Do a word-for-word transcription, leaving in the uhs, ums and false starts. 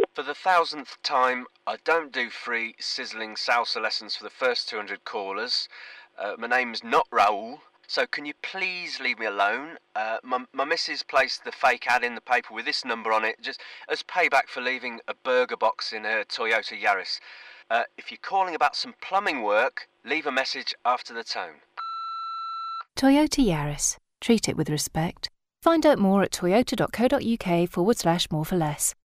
For the thousandth time, I don't do free sizzling salsa lessons for the first two hundred callers. Uh, my name's not Raoul, so can you please leave me alone? Uh, my, my missus placed the fake ad in the paper with this number on it, just as payback for leaving a burger box in her Toyota Yaris. Uh, if you're calling about some plumbing work, leave a message after the tone. Toyota Yaris. Treat it with respect. Find out more at toyota.co.uk forward slash more for less.